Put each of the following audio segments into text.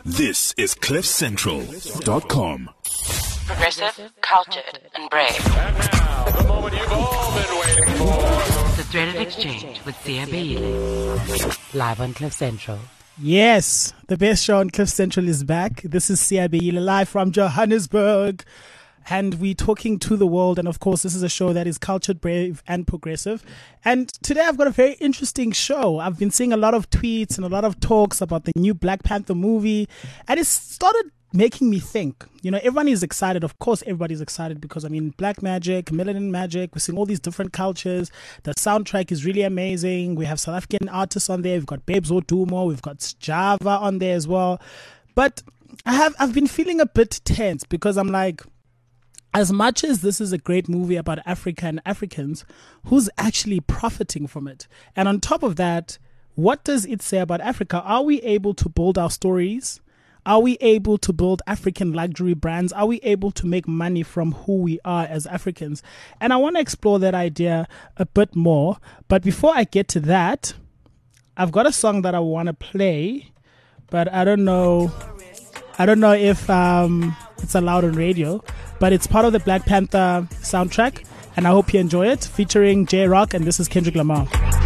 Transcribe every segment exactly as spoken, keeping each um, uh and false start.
This is cliff central dot com. Progressive, cultured, and brave. And now, the moment you've all been waiting for. The Threaded Exchange with Sia Beile. Live on Cliff Central. Yes, the best show on Cliff Central is back. This is Sia Beile live from Johannesburg. And we're talking to the world. And of course, this is a show that is cultured, brave, and progressive. And today I've got a very interesting show. I've been seeing a lot of tweets and a lot of talks about the new Black Panther movie. And it started making me think. You know, everyone is excited. Of course, everybody's excited because, I mean, Black Magic, Melanin Magic, we're seeing all these different cultures. The soundtrack is really amazing. We have South African artists on there. We've got Babes Odumo. We've got Java on there as well. But I have, I've been feeling a bit tense because I'm like, as much as this is a great movie about Africa and Africans, who's actually profiting from it? And on top of that, what does it say about Africa? Are we able to build our stories? Are we able to build African luxury brands? Are we able to make money from who we are as Africans? And I want to explore that idea a bit more. But before I get to that, I've got a song that I want to play, but I don't know. I don't know if um, it's allowed on radio, but it's part of the Black Panther soundtrack, and I hope you enjoy it, featuring J-Rock, and this is Kendrick Lamar.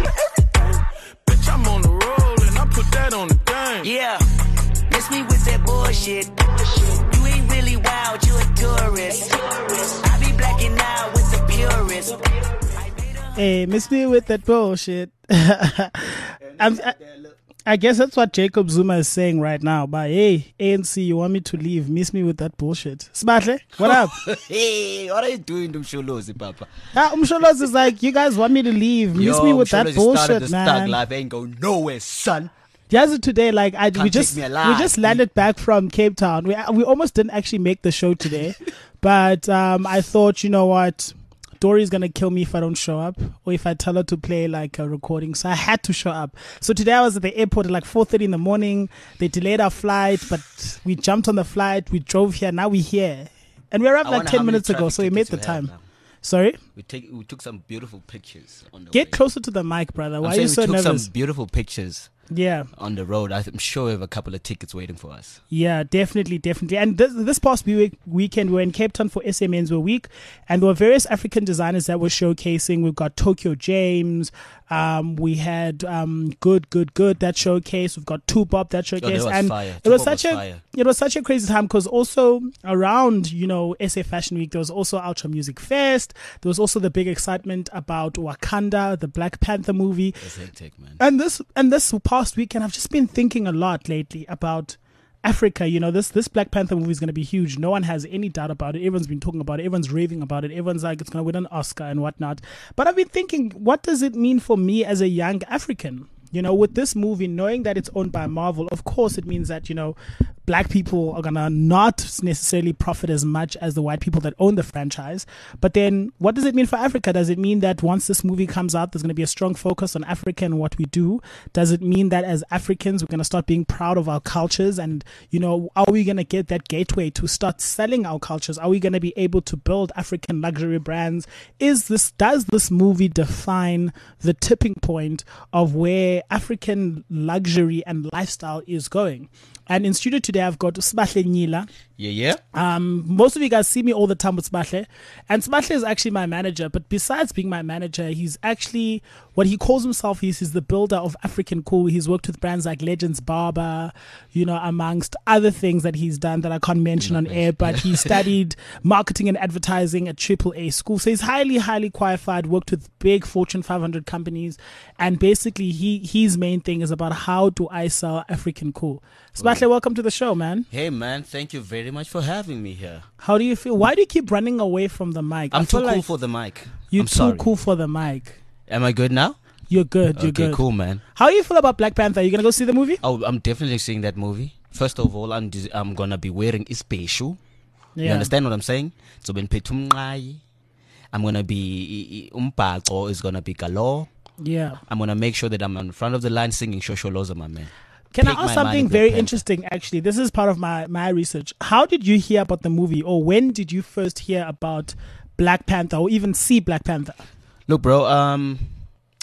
Bitch, I'm on the roll, and I put that on the game. Yeah, miss me with that bullshit. You ain't really wild, you a tourist. I be blacking out with the purist. Hey, miss me with that bullshit. I'm... I, I guess that's what Jacob Zuma is saying right now. But hey, A N C, you want me to leave? Miss me with that bullshit. Smartle, what up? Hey, what are you doing, Umsholozi, Papa? Ah, Umsholozi is like, you guys want me to leave? Miss Yo, me with Umsholozi that bullshit, started the man. Stag life ain't going nowhere, son. Yes, today, like I, we Can't just take me we alive. just landed back from Cape Town. We we almost didn't actually make the show today, but um, I thought, you know what? Dory's gonna kill me if I don't show up, or if I tell her to play like a recording. So I had to show up. So today I was at the airport at like four thirty in the morning. They delayed our flight, but we jumped on the flight. We drove here. Now we're here, and we arrived I like wonder ten how many minutes ago. traffic So we made tickets the you time. have now. Sorry, We take we took some beautiful pictures on the get way. closer to the mic, brother. I'm Why are saying you so we took nervous? some beautiful pictures Yeah. on the road. I'm sure we have a couple of tickets waiting for us. Yeah, definitely, definitely. And this, this past week, weekend, we were in Cape Town for S M Menswear Week, and there were various African designers that were showcasing. We've got Tokyo James, um, we had um, Good, Good, Good that showcase. We've got Tupop that showcase, was and fire. it was Tupop such was a fire. it was such a crazy time because also around you know S A Fashion Week there was also Ultra Music Fest. There was also the big excitement about Wakanda, the Black Panther movie. It's hectic, man. And this and this past weekend, I've just been thinking a lot lately about Africa. You know, this this Black Panther movie is going to be huge. No one has any doubt about it. Everyone's been talking about it. Everyone's raving about it. Everyone's like, it's going to win an Oscar and whatnot. But I've been thinking, what does it mean for me as a young African? You know, with this movie, knowing that it's owned by Marvel, of course, it means that, you know, black people are going to not necessarily profit as much as the white people that own the franchise. But then what does it mean for Africa? Does it mean that once this movie comes out, there's going to be a strong focus on Africa and what we do? Does it mean that as Africans, we're going to start being proud of our cultures? And, you know, are we going to get that gateway to start selling our cultures? Are we going to be able to build African luxury brands? Is this, does this movie define the tipping point of where African luxury and lifestyle is going? And in studio today, I've got Sbahle Nyila. Yeah, yeah. Um, most of you guys see me all the time with Sbahle. And Sbahle is actually my manager. But besides being my manager, he's actually, what he calls himself is he's the builder of African Cool. He's worked with brands like Legends Barber, you know, amongst other things that he's done that I can't mention on air. But he studied marketing and advertising at Triple A School. So he's highly, highly qualified, worked with big Fortune five hundred companies. And basically, he his main thing is about how do I sell African Cool. Sbahle, welcome to the show, man. Hey, man, thank you very much for having me here. How do you feel? Why do you keep running away from the mic? I'm I feel too cool like for the mic. You're I'm too sorry. cool for the mic. Am I good now? You're good. You're okay, good. cool, man. How do you feel about Black Panther? Are you gonna go see the movie? Oh, I'm definitely seeing that movie. First of all, I'm dis- I'm gonna be wearing a special. Yeah. You understand what I'm saying? So when Petumngai, I'm gonna be umbaqo is gonna be galore. Yeah. I'm gonna make sure that I'm in front of the line singing Shosholoza, my man. Can Take I ask my something money, very Black Panther. interesting? Actually, this is part of my my research. How did you hear about the movie, or when did you first hear about Black Panther, or even see Black Panther? Look, bro. Um,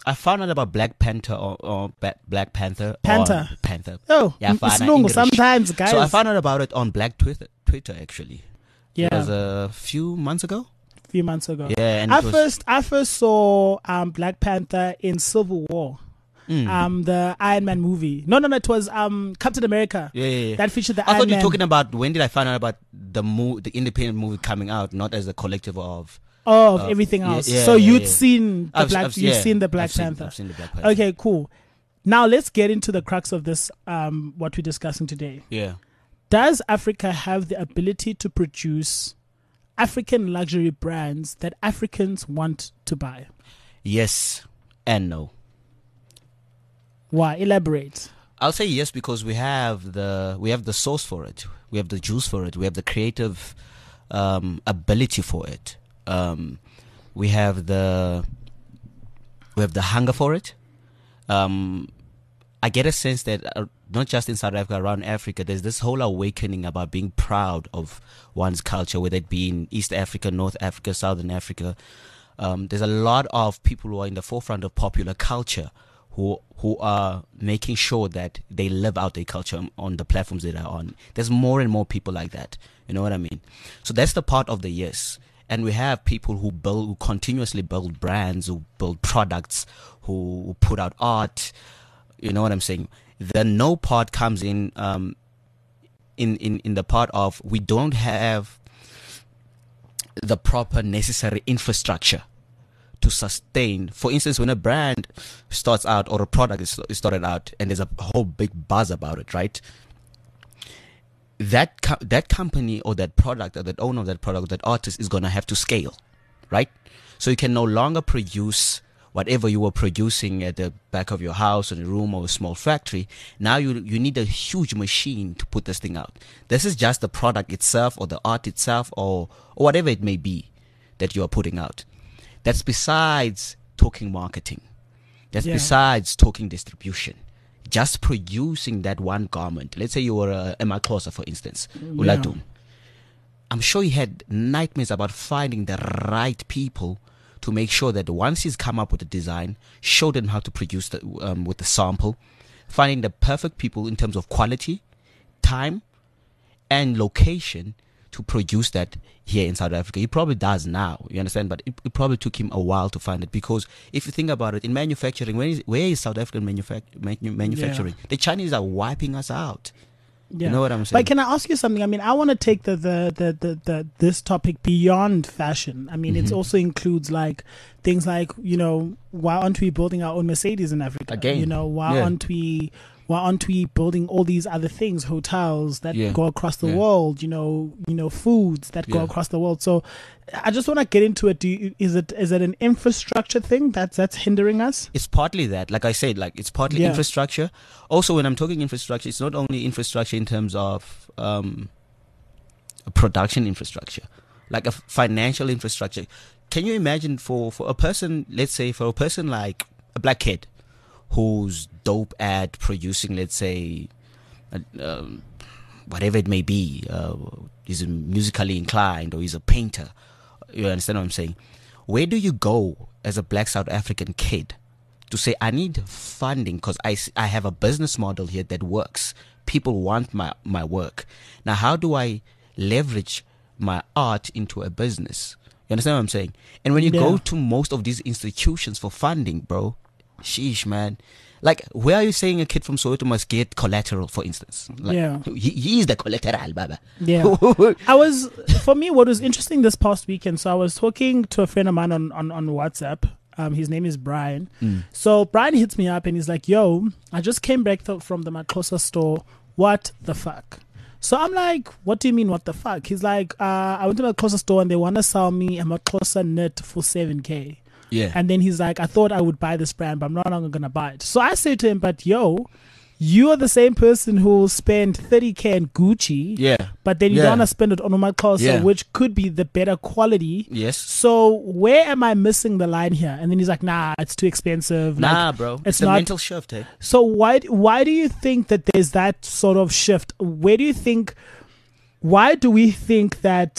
I found out about Black Panther or, or Ba- Black Panther. Panther. Or Panther. Oh, Yeah, it's fana, long English. sometimes, guys. So I found out about it on Black Twitter, Twitter actually. yeah, It was a few months ago. a few months ago. Yeah, and I it was, first I first saw um, Black Panther in Civil War. Mm. Um, the Iron Man movie. No, no, no. It was um Captain America. Yeah, yeah, yeah. That featured the I Iron thought you Man. were talking about when did I find out about the mo- the independent movie coming out, not as a collective of. Oh, of Uh, everything yeah, else. yeah, so yeah, you'd yeah. seen the I've- Black. I've- you've yeah, seen the Black I've seen- Panther. I've seen the Black Panther. Okay, cool. Now let's get into the crux of this. Um, what we're discussing today. Yeah. Does Africa have the ability to produce African luxury brands that Africans want to buy? Yes and no. Why? Elaborate. I'll say yes because we have the we have the source for it. We have the juice for it. We have the creative um, ability for it. Um, we have the we have the hunger for it. Um, I get a sense that uh, not just in South Africa, around Africa, there's this whole awakening about being proud of one's culture, whether it be in East Africa, North Africa, Southern Africa. Um, there's a lot of people who are in the forefront of popular culture who who are making sure that they live out their culture on the platforms that are on. There's more and more people like that. You know what I mean? So that's the part of the yes. And we have people who build, who continuously build brands, who build products, who put out art. You know what I'm saying? The no part comes in, um, in, in, in the part of we don't have the proper necessary infrastructure to sustain. For instance, when a brand starts out or a product is started out and there's a whole big buzz about it, right? That co- that company or that product or that owner of that product, that artist is going to have to scale, right? So you can no longer produce whatever you were producing at the back of your house or in a room or a small factory. Now you you need a huge machine to put this thing out. This is just the product itself or the art itself or, or whatever it may be that you are putting out. That's besides talking marketing. That's Yeah. besides talking distribution. Just producing that one garment. Let's say you were a Emma Xhosa, for instance. Uladum. I'm sure he had nightmares about finding the right people to make sure that once he's come up with the design, show them how to produce the, um, with the sample, finding the perfect people in terms of quality, time, and location to produce that here in South Africa. He probably does now, you understand? But it, it probably took him a while to find it because if you think about it, in manufacturing, where is, where is South African manufac- manu- manufacturing? The Chinese are wiping us out. Yeah. You know what I'm saying? But can I ask you something? I mean, I want to take the the, the, the, the this topic beyond fashion. I mean, Mm-hmm. it also includes like things like, you know, why aren't we building our own Mercedes in Africa? Again, you know, why yeah. aren't we why aren't we building all these other things, hotels that Yeah. go across the Yeah. world, you know, you know, foods that go Yeah. across the world. So I just want to get into it. Do you, is it is it an infrastructure thing that's that's hindering us? It's partly that, like I said, like it's partly Yeah. infrastructure. Also, when I'm talking infrastructure, it's not only infrastructure in terms of um, a production infrastructure, like a f- financial infrastructure. Can you imagine for, for a person, let's say for a person like a black kid who's dope at producing, let's say, uh, um, whatever it may be, uh, he's musically inclined or he's a painter. You understand what I'm saying? Where do you go as a black South African kid to say, I need funding because I, s- I have a business model here that works. People want my, my work. Now, how do I leverage my art into a business? You understand what I'm saying? And when you Yeah. go to most of these institutions for funding, bro, sheesh, man. Like, where are you saying a kid from Soweto must get collateral, for instance? Like, Yeah. He, he is the collateral, baba. Yeah. I was, for me, what was interesting this past weekend, so I was talking to a friend of mine on, on, on WhatsApp. Um, his name is Brian. Mm. So Brian hits me up and he's like, yo, I just came back th- from the Maklosa store. What the fuck? So I'm like, what do you mean, what the fuck? He's like, uh, I went to the Maklosa store and they want to sell me a Maklosa knit for seven K. Yeah. And then he's like, I thought I would buy this brand, but I'm no longer going to buy it. So I say to him, but yo, you are the same person who will spend thirty K on Gucci, Yeah. but then you Yeah. don't want to spend it on Umaklosa, Yeah. which could be the better quality. Yes. So where am I missing the line here? And then he's like, nah, it's too expensive. Like, Nah, bro. It's, It's, a not. mental shift, eh? So why why do you think that there's that sort of shift? Where do you think? Why do we think that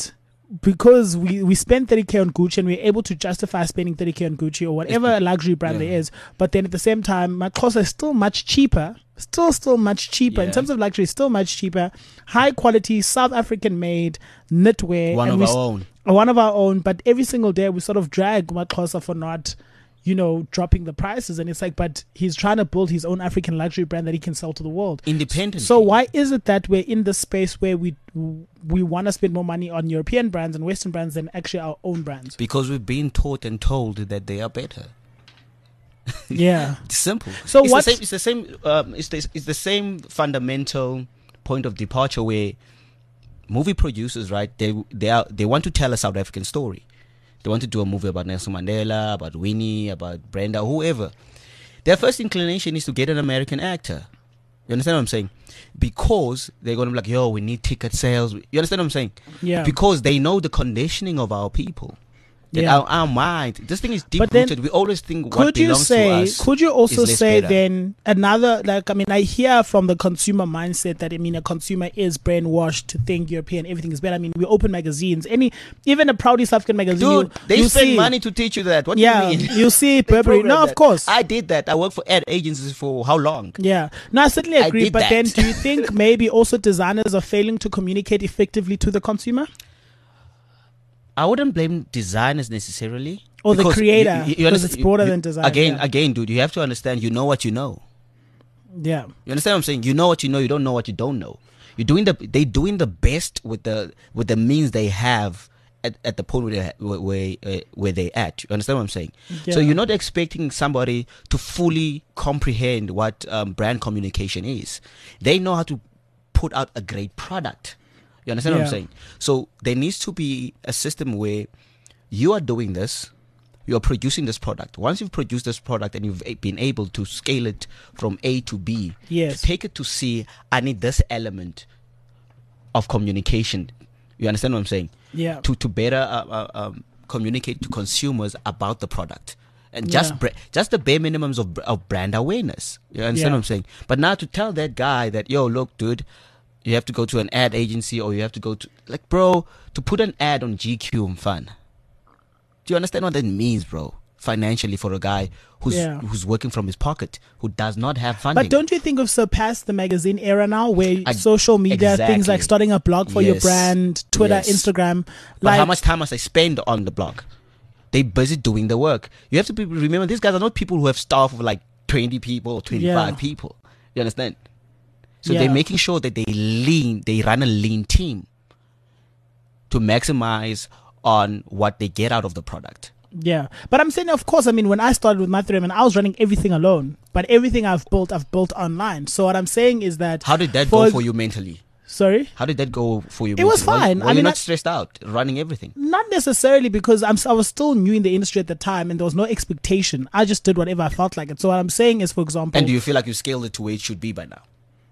because we, we spend thirty K on Gucci and we're able to justify spending thirty K on Gucci or whatever luxury brand yeah. there is, but then at the same time, Maxxosa is still much cheaper, still, still much cheaper. Yeah. In terms of luxury, still much cheaper. High quality, South African made knitwear. One and of we our st- own. One of our own, but every single day we sort of drag Maxxosa for not, you know, dropping the prices. And it's like, but he's trying to build his own African luxury brand that he can sell to the world. Independently. So why is it that we're in this space where we we want to spend more money on European brands and Western brands than actually our own brands? Because we've been taught and told that they are better. Yeah. It's simple. So it's what? The same, it's the same. Um, it's the, it's the same fundamental point of departure where movie producers, right? They they are they want to tell a South African story. They want to do a movie about Nelson Mandela, about Winnie, about Brenda, whoever. Their first inclination is to get an American actor. You understand what I'm saying? Because they're going to be like, yo, we need ticket sales. You understand what I'm saying? Yeah. Because they know the conditioning of our people. That Yeah. our, our mind, this thing is deep But then rooted. We always think what Could you belongs to say? us. Could you also is less say better. then another? Like, I mean, I hear from the consumer mindset that I mean, a consumer is brainwashed to think European everything is better. I mean, we open magazines, any even a proudly South African magazine. Dude, you, they you spend see, money to teach you that. What Yeah, do you mean? you see They Burberry. program No, of that. course. I did that. I worked for ad agencies for how long? Yeah, no, I certainly I agree. did But that. then, do you think maybe also designers are failing to communicate effectively to the consumer? I wouldn't blame designers necessarily. Or the because creator, you- you- you because understand- it's broader you- than design, Again, yeah. again, dude, you have to understand. You know what you know. Yeah, You understand what I'm saying? You know what you know. You don't know what you don't know. You're doing the. They doing the best with the with the means they have at, at the point where they, where where, uh, where they at. You understand what I'm saying? Yeah. So you're not expecting somebody to fully comprehend what um, brand communication is. They know how to put out a great product. You understand what Yeah. I'm saying? So there needs to be a system where you are doing this. You are producing this product. Once you've produced this product and you've a- been able to scale it from A to B, Yes. to take it to C, I need this element of communication. You understand what I'm saying? yeah, To to better uh, uh, um, communicate to consumers about the product, and just Yeah. bra- just the bare minimums of br- of brand awareness. You understand Yeah. what I'm saying? But now to tell that guy that, yo, look, dude, you have to go to an ad agency or you have to go to, like, bro, to put an ad on G Q and fun. Do you understand what that means, bro? Financially, for a guy who's Yeah. who's working from his pocket, who does not have funding. But don't you think we've surpassed the magazine era now, where I- social media, things like exactly. starting a blog for your Yes. brand, Twitter, Yes. Instagram, But like how much time must I spend on the blog? They busy doing the work. You have to be, remember, these guys are not people who have staff of like twenty people or twenty-five Yeah. people. You understand? So Yeah. they're making sure that they lean, they run a lean team to maximize on what they get out of the product. Yeah, but I'm saying, of course, I mean, when I started with my three M, I was running everything alone. But everything I've built, I've built online. So what I'm saying is that How did that For go ex- for you mentally? sorry, How did that go for you? It was mentally? fine. Were, I were you mean, not I- stressed out running everything? not necessarily because I'm I was still new in the industry at the time, and there was no expectation. I just did whatever I felt like it. So what I'm saying is, for example, And do you feel like you scaled it to where it should be by now?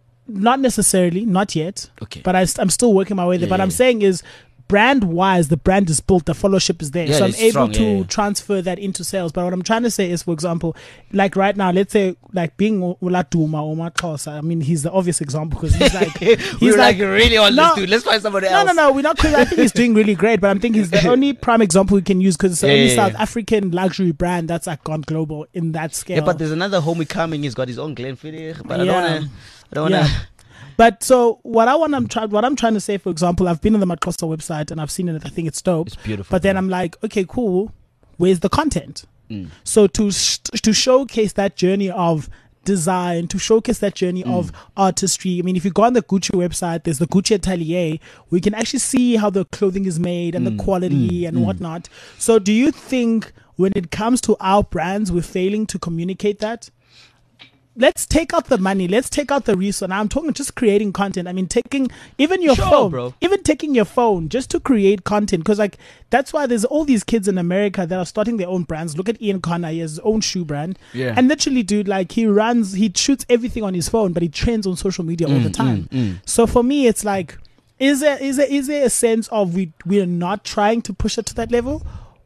not necessarily, not yet. Okay. But I, am still working my way there. Yeah, but I'm yeah. saying is, brand wise, the brand is built, the followership is there. Yeah, so I'm it's able strong, to yeah, yeah. transfer that into sales. But what I'm trying to say is, for example, like right now, let's say like being Ulatuma or Maxxosa, I mean, he's the obvious example because he's like, he's we were like, really on No. this dude. Let's find somebody No, else. no, no. We're not. Cause I think he's doing really great, but I'm thinking he's the only prime example we can use because it's the Yeah, only yeah, South yeah. African luxury brand that's like gone global in that scale. Yeah, but there's another homie coming. He's got his own Glenfiddich. But I Yeah. don't want to. I don't want to. Yeah. But so what I want, I'm trying, what I'm trying to say, for example, I've been on the Maxxosa website and I've seen it. I think it's dope. It's beautiful. But then bro. I'm like, okay, cool. Where's the content? Mm. So to sh- to showcase that journey of design, to showcase that journey Mm. of artistry. I mean, if you go on the Gucci website, there's the Gucci Atelier. We can actually see how the clothing is made and Mm. the quality and whatnot. So do you think when it comes to our brands, we're failing to communicate that? Let's take out the money. Let's take out the resource. Now I'm talking just creating content. I mean, taking even your Sure, phone, bro. even taking your phone just to create content. Because like that's why there's all these kids in America that are starting their own brands. Look at Ian Connor, he has his own shoe brand. Yeah. And literally, dude, like he runs, he shoots everything on his phone, but he trends on social media all the time. So for me, it's like, is there is there is there a sense of we we are not trying to push it to that level,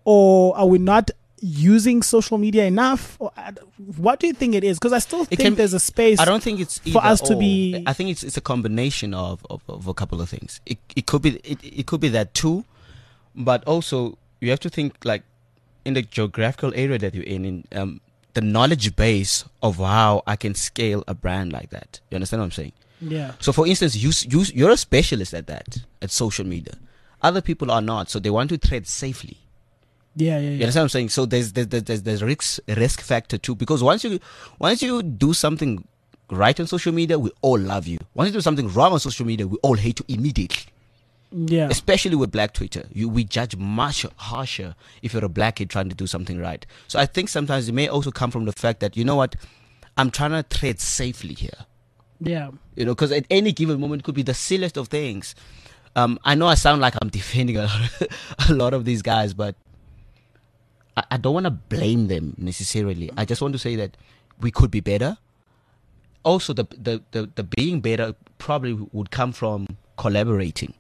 or are we not using social media enough? Or, uh, what do you think it is? Because I still think can- there's a space. I don't think it's for either us to or. be- I think it's it's a combination of, of, of a couple of things. It it could be it, it could be that too, but also you have to think like in the geographical area that you're in, in um, the knowledge base of how I can scale a brand like that. You understand what I'm saying? Yeah. So, for instance, you you you're a specialist at that, at social media. Other people are not, so they want to tread safely. Yeah, yeah, yeah. You understand what I'm saying? So there's there's there's there's risk risk factor too, because once you once you do something right on social media, we all love you. Once you do something wrong on social media, we all hate you immediately. Yeah. Especially with Black Twitter, you we judge much harsher if you're a black kid trying to do something right. So I think sometimes it may also come from the fact that, you know what, I'm trying to tread safely here. Yeah. You know, because at any given moment it could be the silliest of things. Um, I know I sound like I'm defending a lot, a lot of these guys, but I, I don't want to blame them necessarily. I just want to say that we could be better. Also, the the, the, the being better probably would come from collaborating.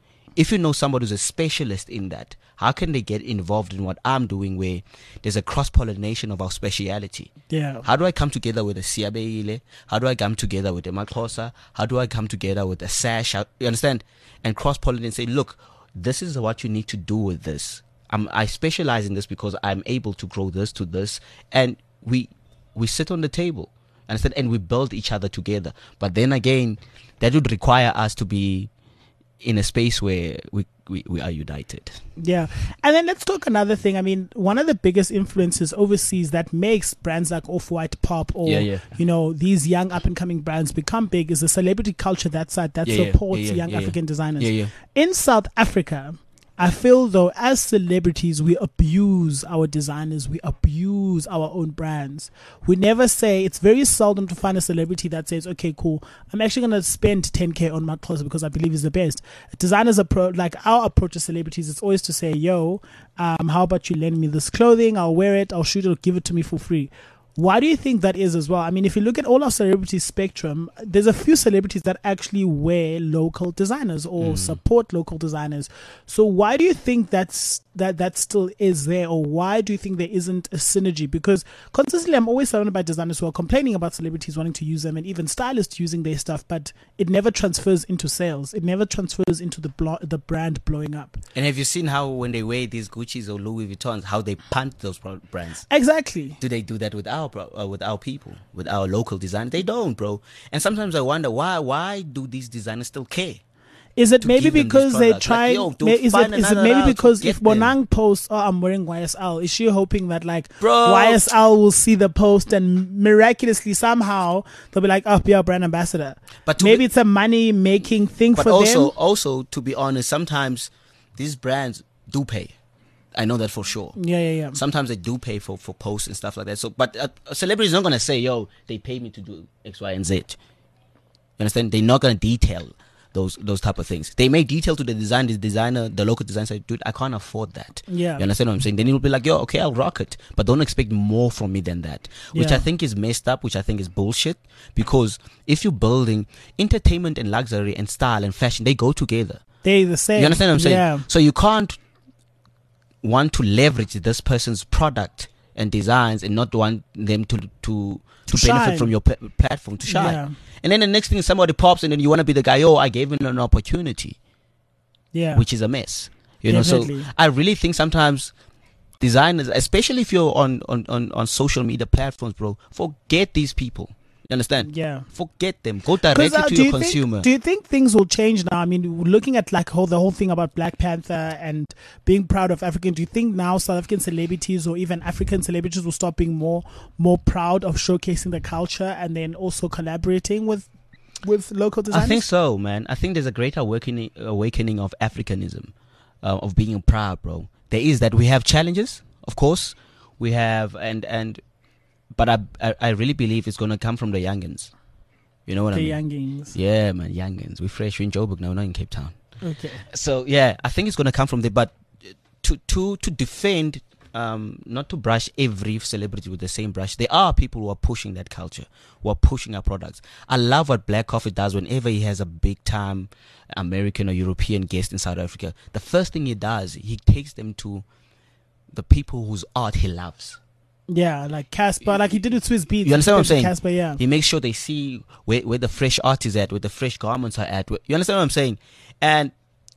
If you know somebody who's a specialist in that, how can they get involved in what I'm doing where there's a cross-pollination of our speciality? Yeah. How do I come together with a Siabeile? How do I come together with a Maxhosa? How do I come together with a Sash? How, you understand? And cross-pollinate and say, look, this is what you need to do with this. I'm, I specialize in this because I'm able to grow this to this. And we we sit on the table, understand? And we build each other together. But then again, that would require us to be in a space where we, we, we are united. Yeah. And then let's talk another thing. I mean, one of the biggest influences overseas that makes brands like Off-White pop or, Yeah, yeah. you know, these young up-and-coming brands become big is the celebrity culture that side that Yeah, yeah, supports yeah, yeah, young yeah, yeah. African designers. Yeah, yeah. In South Africa, I feel though, as celebrities, we abuse our designers, we abuse our own brands. We never say, it's very seldom to find a celebrity that says, okay, cool, I'm actually going to spend ten K on my clothes because I believe it's the best. Designers approach, like our approach to celebrities, it's always to say, yo, um, how about you lend me this clothing? I'll wear it, I'll shoot it, give it to me for free. Why do you think that is as well? I mean, if you look at all our celebrity spectrum, there's a few celebrities that actually wear local designers or Mm. support local designers. So why do you think that's that that still is there, or why do you think there isn't a synergy? Because consistently, I'm always surrounded by designers who are complaining about celebrities wanting to use them, and even stylists using their stuff, but it never transfers into sales. It never transfers into the blo- the brand blowing up. And have you seen how when they wear these Gucci's or Louis Vuittons, how they punt those pro- brands? Exactly. Do they do that with our pro- uh, with our people, with our local designers? They don't, bro. And sometimes I wonder why why do these designers still care? Is it To maybe give them because these they products. try? Like, yo, may, dude, is it find is it another maybe route to because get if them. Bonang posts, "Oh, I'm wearing Y S L," is she hoping that like Bro. Y S L will see the post and miraculously somehow they'll be like, "Oh, be our brand ambassador." But to maybe be- it's a money making thing But for also, them. also to be honest, sometimes these brands do pay. I know that for sure. Yeah, yeah, yeah. Sometimes they do pay for, for posts and stuff like that. So, but uh, a celebrity is not gonna say, "Yo, they pay me to do X, Y, and Z." You understand? They're not gonna detail those those type of things. They may detail to the design, the designer, the local designer say, "Dude, I can't afford that." Yeah. You understand what I'm saying? Then he'll be like, "Yo, okay, I'll rock it, but don't expect more from me than that." Which Yeah. I think is messed up. Which I think is bullshit. Because if you're building entertainment and luxury and style and fashion, they go together. They the same. You understand what I'm saying? Yeah. So you can't want to leverage this person's product and designs and not want them to to, to, To benefit shine. from your p- platform to shine. Yeah. And then the next thing somebody pops and then you want to be the guy, oh, I gave him an opportunity, Yeah. which is a mess. You know, Definitely. so I really think sometimes designers, especially if you're on, on, on, on social media platforms, bro, forget these people. You understand? Yeah. Forget them. Go directly 'Cause, uh, to do your you consumer. Think, do you think things will change now? I mean, looking at like whole, the whole thing about Black Panther and being proud of African, do you think now South African celebrities or even African celebrities will start being more more proud of showcasing the culture and then also collaborating with with local designers? I think so, man. I think there's a great awakening, awakening of Africanism, uh, of being proud, bro. There is that. We have challenges, of course. We have, and and, but I I, I really believe it's gonna come from the youngins. You know what The I mean? youngins. Yeah, man, youngins. We're fresh. We're in Joburg now, we're not in Cape Town. Okay. So yeah, I think it's gonna come from there. But to to to defend, um, not to brush every celebrity with the same brush. There are people who are pushing that culture, who are pushing our products. I love what Black Coffee does whenever he has a big time American or European guest in South Africa. The first thing he does, he takes them to the people whose art he loves. Yeah, like Casper, like he did with Swiss Beats. You understand what I'm saying? Casper, yeah. He makes sure they see where, where the fresh art is at, where the fresh garments are at. Where, you understand what I'm saying? And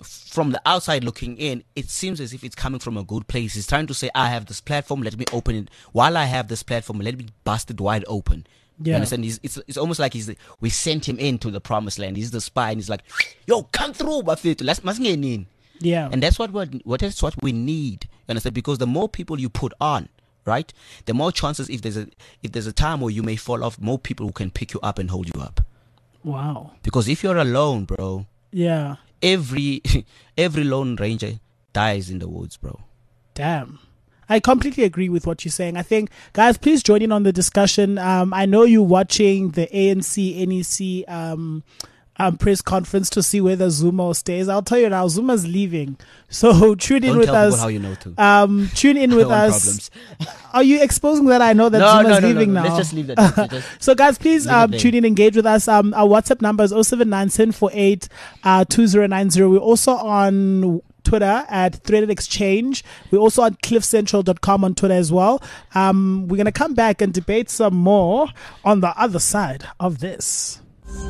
from the outside looking in, it seems as if it's coming from a good place. He's trying to say, I have this platform, let me open it. While I have this platform, let me bust it wide open. Yeah. You understand? He's, it's, it's almost like he's the, we sent him into the promised land. He's the spy, and he's like, yo, come through, Bafito. Let's let's get in. Yeah. And that's what, what, what is what we need. You understand? Because the more people you put on, right, the more chances, if there's a if there's a time where you may fall off, more people who can pick you up and hold you up. Wow. Because if you're alone, bro, yeah, every every lone ranger dies in the woods, bro. Damn. I completely agree with what you're saying. I think, guys, please join in on the discussion. Um, I know you're watching the A N C N E C um, um, press conference to see whether Zuma stays. I'll tell you now, Zuma's leaving. So tune in Don't with tell us. people how you know too. Um, tune in with us. Problems. Are you exposing that? I know that no, Zuma's no, no, leaving no, no. now. Let's just leave that. Let's just So guys, please leave um, it tune in, engage with us. Um, our WhatsApp number is oh seven nine seven four eight two zero nine zero. We're also on Twitter at Threaded Exchange. We're also on cliff central dot com on Twitter as well. Um, we're going to come back and debate some more on the other side of this.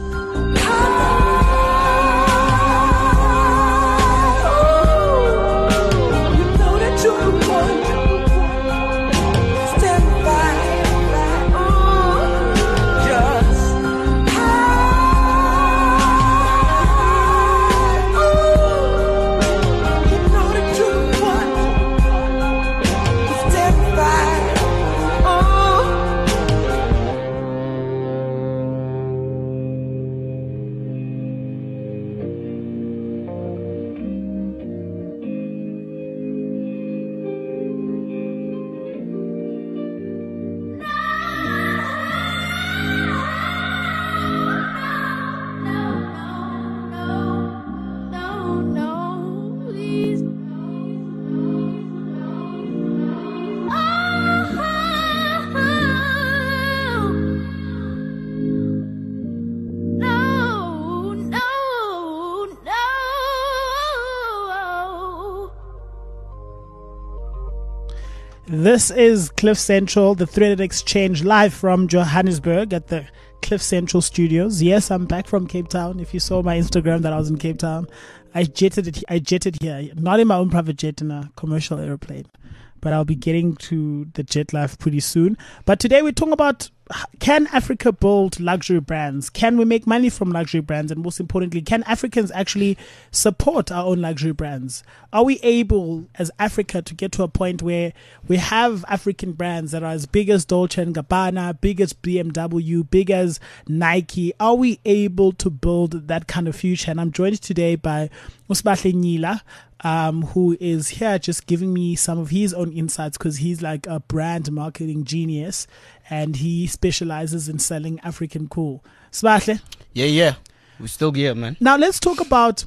This is Cliff Central, the Threaded Exchange, live from Johannesburg at the Cliff Central Studios. Yes, I'm back from Cape Town. If you saw my Instagram that I was in Cape Town, I jetted it. I jetted here, not in my own private jet, in a commercial airplane. But I'll be getting to the jet life pretty soon. But today we're talking about, can Africa build luxury brands? Can we make money from luxury brands? And most importantly, can Africans actually support our own luxury brands? Are we able as Africa to get to a point where we have African brands that are as big as Dolce and Gabbana, big as B M W, big as Nike? Are we able to build that kind of future? And I'm joined today by Usbahle Nyila, Um, who is here just giving me some of his own insights, because he's like a brand marketing genius and he specializes in selling African cool. Sbahle? Yeah, yeah. We're still here, man. Now let's talk about,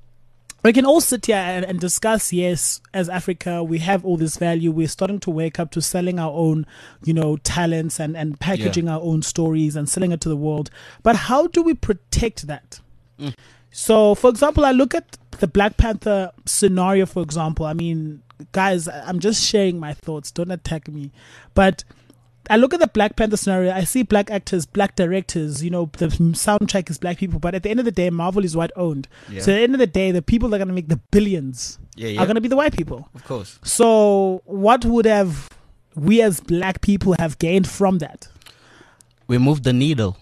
we can all sit here and, and discuss, yes, as Africa, we have all this value. We're starting to wake up to selling our own, you know, talents and, and packaging yeah. our own stories and selling it to the world. But how do we protect that? Mm. So, for example, I look at the Black Panther scenario, for example. I mean, guys, I'm just sharing my thoughts. Don't attack me. But I look at the Black Panther scenario. I see black actors, black directors. You know, the soundtrack is black people. But at the end of the day, Marvel is white owned. Yeah. So at the end of the day, the people that are going to make the billions yeah, yeah. are going to be the white people. Of course. So what would have we as black people have gained from that? We moved the needle.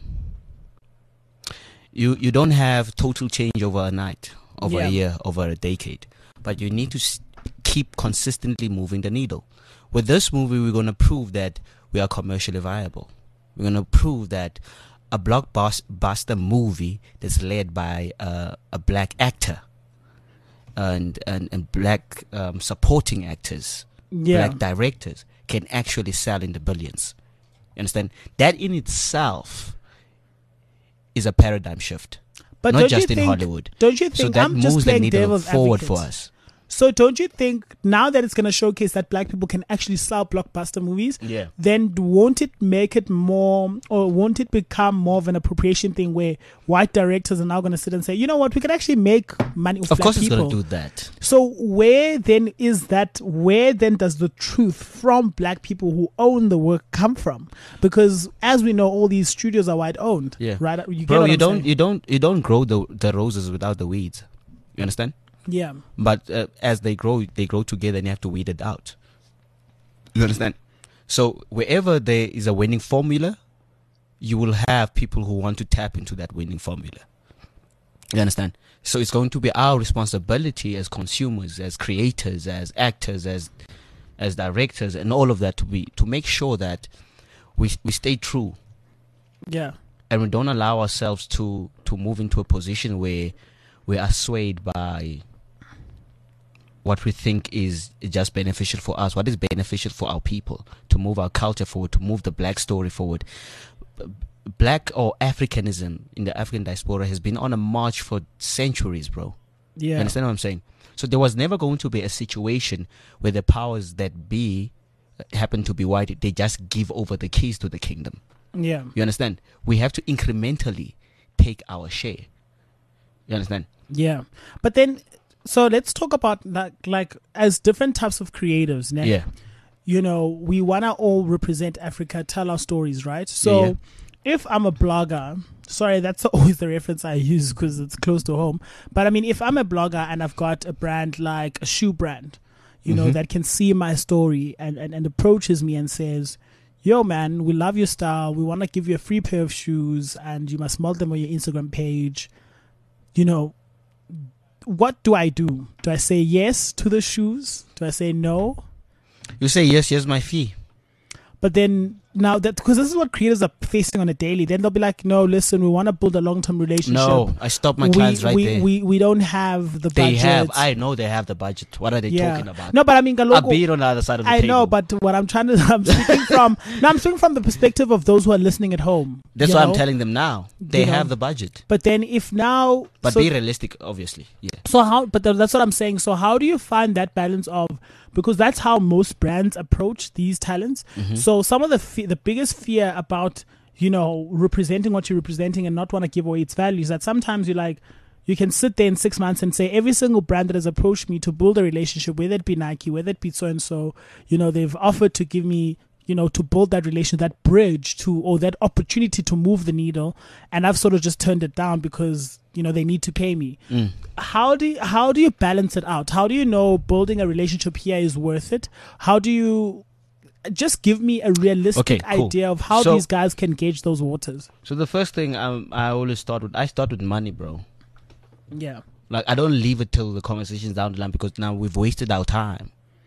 You you don't have total change over a night, over yeah. a year, over a decade. But you need to s- keep consistently moving the needle. With this movie, we're going to prove that we are commercially viable. We're going to prove that a blockbuster movie that's led by uh, a black actor and and, and black um, supporting actors, yeah. black directors, can actually sell in the billions. You understand? That in itself is a paradigm shift, but not just you in think, Hollywood. Don't you think? So that I'm moves just the playing needle devil's forward advocate. for us. So don't you think now that it's going to showcase that black people can actually sell blockbuster movies, yeah. then won't it make it more, or won't it become more of an appropriation thing where white directors are now going to sit and say, you know what, we could actually make money off Of black course it's people. going to do that. So where then is that, where then does the truth from black people who own the work come from? Because as we know, all these studios are white owned. Yeah. Right? You get Bro, what you I'm don't saying? you don't you don't grow the the roses without the weeds. You understand? Yeah. But uh, as they grow, they grow together, and you have to weed it out. You understand? So wherever there is a winning formula, you will have people who want to tap into that winning formula. You understand? So it's going to be our responsibility as consumers, as creators, as actors, as as directors, and all of that to be to make sure that we we stay true. Yeah. And we don't allow ourselves to to move into a position where we are swayed by what we think is just beneficial for us, what is beneficial for our people, to move our culture forward, to move the black story forward. Black or Africanism in the African diaspora has been on a march for centuries, bro. Yeah. You understand what I'm saying? So there was never going to be a situation where the powers that be happen to be white, they just give over the keys to the kingdom. Yeah. You understand? We have to incrementally take our share. You understand? Yeah. But then, so let's talk about like, like as different types of creatives. Né? Yeah. You know, we want to all represent Africa, tell our stories, right? So Yeah. if I'm a blogger, sorry, that's always the reference I use because it's close to home. But I mean, if I'm a blogger and I've got a brand like a shoe brand, you know, Mhm. that can see my story and, and, and approaches me and says, yo, man, we love your style. We want to give you a free pair of shoes and you must model them on your Instagram page. You know, what do I do? Do I say yes to the shoes? Do I say no? You say, yes, here's my fee. But then now that, because this is what creators are facing on a daily, then they'll be like, no, listen, we want to build a long-term relationship. No, I stop my we, clients right we, there. We, we don't have the They budget. have. I know they have the budget. What are they Yeah. talking about? No, but I mean, I'll Galoko, be on the other side of the I table. know, but what I'm trying to, I'm speaking from, no, I'm speaking from the perspective of those who are listening at home. That's you what know? I'm telling them now. They You know? have the budget. But then if now, But so, be realistic, obviously. Yeah. so how, but th- that's what I'm saying. So how do you find that balance of, because that's how most brands approach these talents. Mm-hmm. So some of the fe- the biggest fear about, you know, representing what you're representing and not want to give away its value is that sometimes you like, you can sit there in six months and say every single brand that has approached me to build a relationship, whether it be Nike, whether it be so and so, you know, they've offered to give me, you know, to build that relation, that bridge to, or that opportunity to move the needle, and I've sort of just turned it down because, you know, they need to pay me. Mm. How do you, how do you balance it out? How do you know building a relationship here is worth it? How do you just give me a realistic Okay, cool. idea of how So- these guys can gauge those waters? So the first thing um, I always start with, I start with money, bro. Yeah. Like, I don't leave it till the conversation's down the line because now we've wasted our time.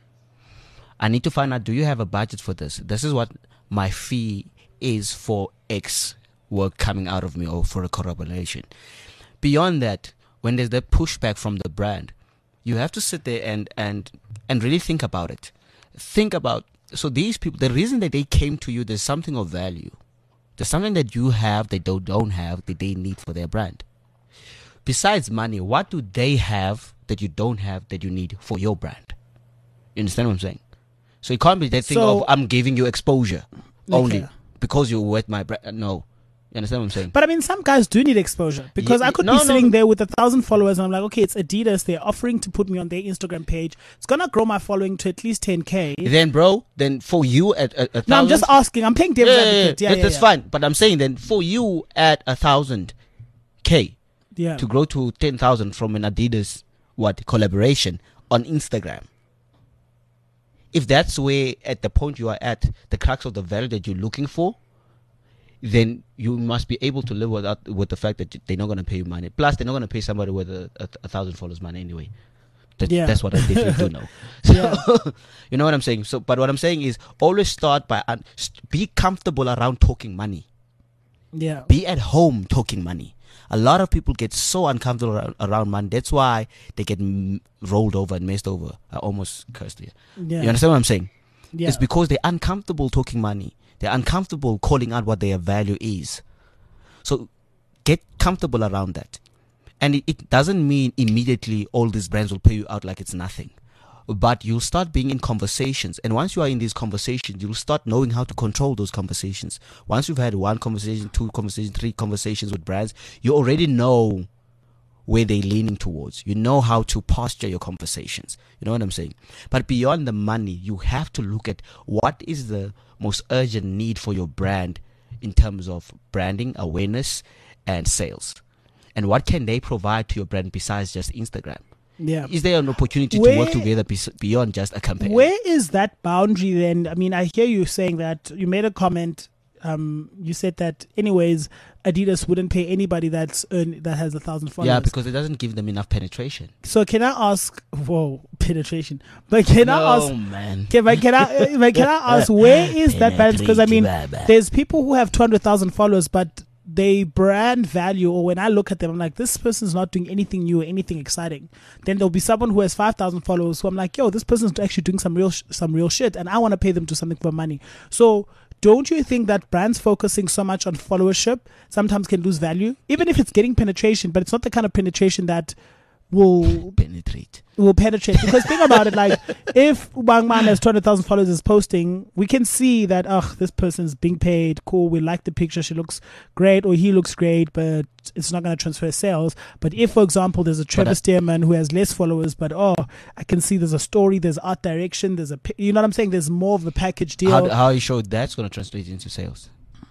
I need to find out, do you have a budget for this? This is what my fee is for X work coming out of me or for a collaboration. Beyond that, when there's that pushback from the brand, you have to sit there and, and, and really think about it. Think about, so these people, the reason that they came to you, there's something of value. There's something that you have they don't, don't have that they need for their brand. Besides money, what do they have that you don't have that you need for your brand? You understand what I'm saying? So it can't be that thing So- of I'm giving you exposure only Okay. because you're with my brand. No. You understand what I'm saying? But I mean, some guys do need exposure because Yeah, I could no, be no, sitting no. there with a thousand followers and I'm like, okay, it's Adidas. They're offering to put me on their Instagram page. It's going to grow my following to at least ten K. Then, bro, then for you at a, a thousand. No, I'm just asking. I'm playing Yeah, devil's yeah, yeah, advocate. Yeah, that- yeah, that's yeah. fine. But I'm saying then for you at a thousand K Yeah. to grow to ten thousand from an Adidas what collaboration on Instagram. If that's where at the point you are at, the crux of the value that you're looking for, then you must be able to live without with the fact that they're not going to pay you money. Plus, they're not going to pay somebody with a, a, a thousand followers money anyway. That, Yeah. That's what I definitely do know. So, Yeah. you know what I'm saying? So, but what I'm saying is always start by uh, st- be comfortable around talking money. Yeah. Be at home talking money. A lot of people get so uncomfortable around, around money. That's why they get m- rolled over and messed over. I almost cursed here. Yeah. You understand what I'm saying? Yeah. It's because they're uncomfortable talking money. They're uncomfortable calling out what their value is. So get comfortable around that. And it, it doesn't mean immediately all these brands will pay you out like it's nothing. But you'll start being in conversations. And once you are in these conversations, you'll start knowing how to control those conversations. Once you've had one conversation, two conversations, three conversations with brands, you already know where they're leaning towards. You know how to posture your conversations. You know what I'm saying? But beyond the money, you have to look at what is the most urgent need for your brand in terms of branding, awareness, and sales. And what can they provide to your brand besides just Instagram? Yeah. Is there an opportunity Where- to work together bes- beyond just a campaign? Where is that boundary then? I mean, I hear you saying that you made a comment. Um, you said that, anyways, Adidas wouldn't pay anybody that's earn, that has a thousand followers. Yeah, because it doesn't give them enough penetration. So can I ask? Whoa, penetration. But can I no, ask? man. Can, but can I? uh, but can I ask where is that balance? Because I mean, there's people who have two hundred thousand followers, but they brand value, or when I look at them, I'm like, this person's not doing anything new or anything exciting. Then there'll be someone who has five thousand followers who I'm like, yo, this person's actually doing some real sh- some real shit, and I want to pay them to something for money. So don't you think that brands focusing so much on followership sometimes can lose value, even if it's getting penetration, but it's not the kind of penetration that will Penetrate. will penetrate? Because think about it, like if Ubangman has two hundred thousand followers is posting, we can see that, oh, this person's being paid, cool, we like the picture, she looks great, or he looks great, but it's not going to transfer sales. But if, for example, there's a Trevor Stearman who has less followers, but oh, I can see there's a story, there's art direction, there's a, pi- you know what I'm saying, there's more of a package deal. How, how are you sure that's going to translate into sales?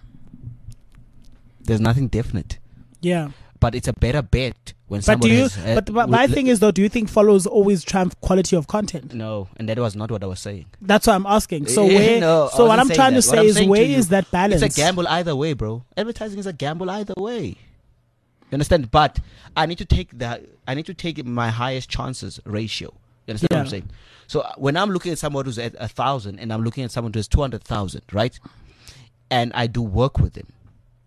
There's nothing definite. Yeah. But it's a better bet when But somebody do you? has, uh, But, but my will- thing is though, do you think followers always trump quality of content? No, and that was not what I was saying. That's what I'm asking. So Eh, where? no, I so what wasn't I'm saying trying that. to What say I'm is, saying where to you, is that balance? It's a gamble either way, bro. Advertising is a gamble either way. You understand? But I need to take the I need to take my highest chances ratio. You understand what I'm Yeah. saying? So uh, when I'm looking at someone who's at a thousand and I'm looking at someone who's two hundred thousand, right? And I do work with them,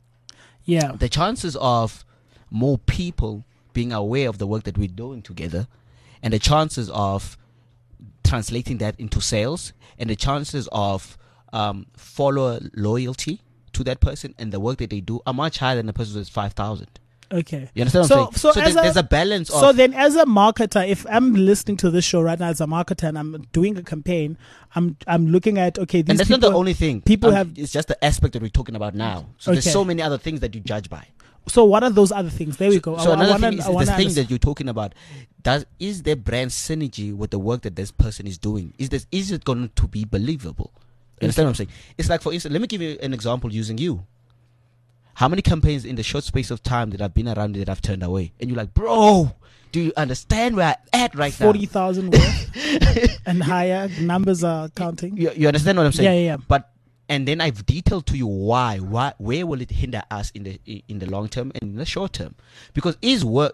Yeah. the chances of more people being aware of the work that we're doing together, and the chances of translating that into sales, and the chances of um, follower loyalty to that person and the work that they do are much higher than the person who's five thousand. Okay. You understand what So- I'm saying? so So, as there's, a- there's a balance So of... then, as a marketer, if I'm listening to this show right now as a marketer and I'm doing a campaign, I'm I'm looking at, okay, these and that's people, not the only thing. people Um, have- It's just the aspect that we're talking about now. So Okay. there's so many other things that you judge by. So what are those other things? There we go. So I, another I wanna, thing is I wanna the thing understand. that you're talking about. Does is there brand synergy with the work that this person is doing? Is this is it going to be believable? You understand what I'm saying? It's like, for instance, let me give you an example using you. How many campaigns in the short space of time that I've been around that I've turned away? And you're like, bro, do you understand where I'm at right forty now? thousand worth and higher numbers are counting. You, you understand what I'm saying? Yeah, yeah, yeah. But and then I've detailed to you why, why, where will it hinder us in the in the long term and in the short term? Because is work,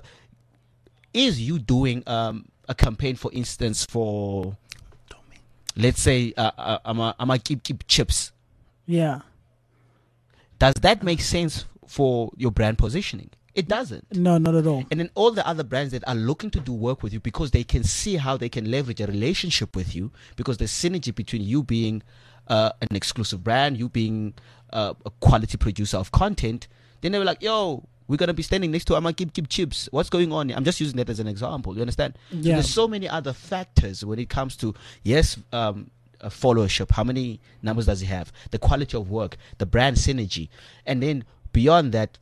is you doing um, a campaign, for instance, for let's say uh, uh, I'm a, I'm a keep keep chips. Yeah. Does that make sense for your brand positioning? It doesn't. No, not at all. And then all the other brands that are looking to do work with you because they can see how they can leverage a relationship with you, because there's synergy between you being uh, an exclusive brand, you being uh, a quality producer of content. Then they were like, yo, we're going to be standing next to Ama Kib Kib Chips. What's going on? I'm just using that as an example. You understand? So Yeah. there's so many other factors when it comes to, yes, um, uh, followership. How many numbers does he have? The quality of work, the brand synergy. And then beyond that,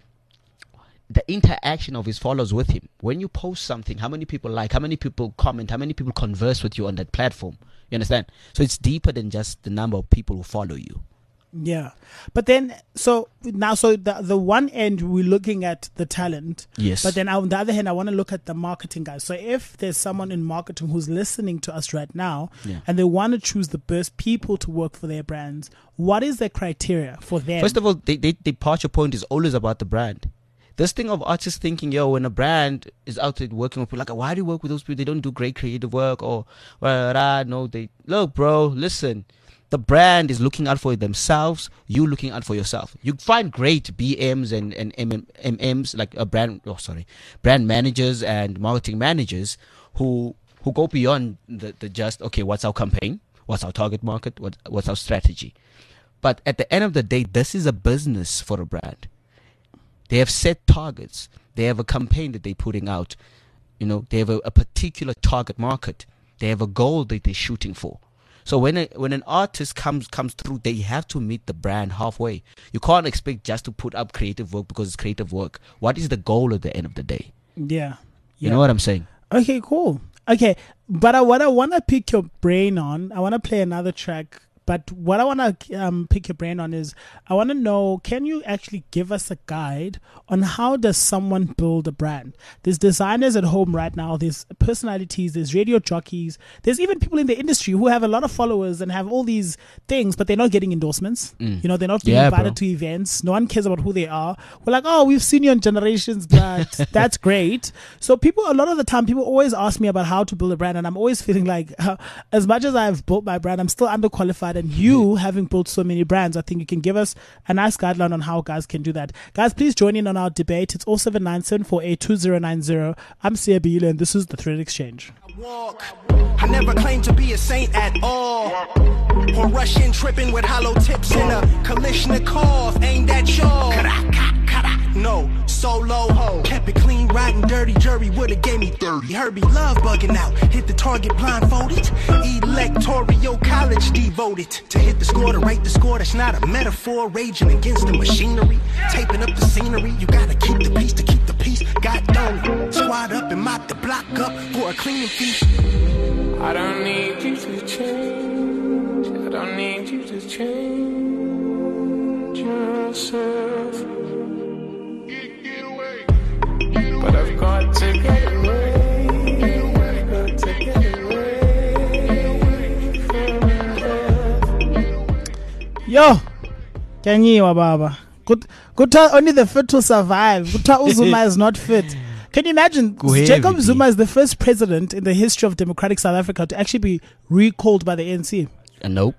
the interaction of his followers with him. When you post something, how many people like, how many people comment, how many people converse with you on that platform? You understand? So it's deeper than just the number of people who follow you. Yeah. But then, so now, so the, the one end, we're looking at the talent. Yes. But then on the other hand, I want to look at the marketing guys. So if there's someone in marketing who's listening to us right now, Yeah. and they want to choose the best people to work for their brands, what is the criteria for them? First of all, the, the departure point is always about the brand. This thing of artists thinking, yo, when a brand is out there working with people, like, why do you work with those people? They don't do great creative work, or, well, uh, no, they, look, bro, listen, the brand is looking out for themselves, you looking out for yourself. You find great B Ms and, and M Ms, like a brand, oh, sorry, brand managers and marketing managers who, who go beyond the, the just, okay, what's our campaign? What's our target market? What, what's our strategy? But at the end of the day, this is a business for a brand. They have set targets. They have a campaign that they're putting out. You know, they have a, a particular target market. They have a goal that they're shooting for. So when a, when an artist comes comes through, they have to meet the brand halfway. You can't expect just to put up creative work because it's creative work. What is the goal at the end of the day? yeah. You know what I'm saying? Okay, cool. Okay, but I, what I want to pick your brain on, I want to play another track but what I want to um, pick your brain on is I want to know, can you actually give us a guide on how does someone build a brand? There's designers at home right now, there's personalities, there's radio jockeys, there's even people in the industry who have a lot of followers and have all these things, but they're not getting endorsements. Mm. You know, they're not being yeah, invited bro. to events. No one cares about who they are. We're like, oh, we've seen you in Generations, but that's great. So people, a lot of the time, people always ask me about how to build a brand, and I'm always feeling like, uh, as much as I've built my brand, I'm still underqualified. And you, having built so many brands, I think you can give us a nice guideline on how guys can do that. Guys, please join in on our debate. It's oh seven nine seven four eight two zero nine zero. I'm Siabile, and this is the Thread Exchange. Walk. I never claimed to be a saint at all. Or Russian tripping with hollow tips in a Kalishnikov aimed at y'all. No, solo ho. Kept it clean, riding dirty. Jury would've gave me thirty. Herbie love bugging out. Hit the target blindfolded. Electoral college devoted to hit the score, to write the score. That's not a metaphor. Raging against the machinery. Taping up the scenery. You gotta keep the peace to keep the peace. God done. Squad up and mop the block up for a cleaning fee. I don't need you to change. I don't need you to change yourself. But I've got to get away. I've got to get away from love. Yo, Kenyiwa Baba. Good, good. Only the fit will survive. Kuthiwa uZuma is not fit. Can you imagine? Jacob Zuma is the first president in the history of democratic South Africa to actually be recalled by the A N C. Uh, nope.